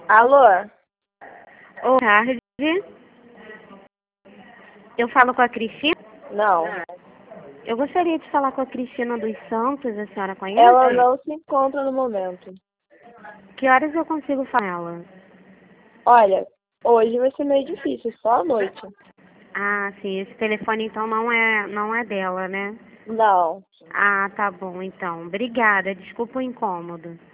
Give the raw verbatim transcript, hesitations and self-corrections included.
Alô? Boa tarde. Eu falo com a Cristina? Não. Eu gostaria de falar com a Cristina dos Santos, a senhora conhece? Ela não se encontra no momento. Que horas eu consigo falar com ela? Olha, hoje vai ser meio difícil, só à noite. Ah, sim. Esse telefone então não é, não é dela, né? Não. Ah, tá bom então. Obrigada. Desculpa o incômodo.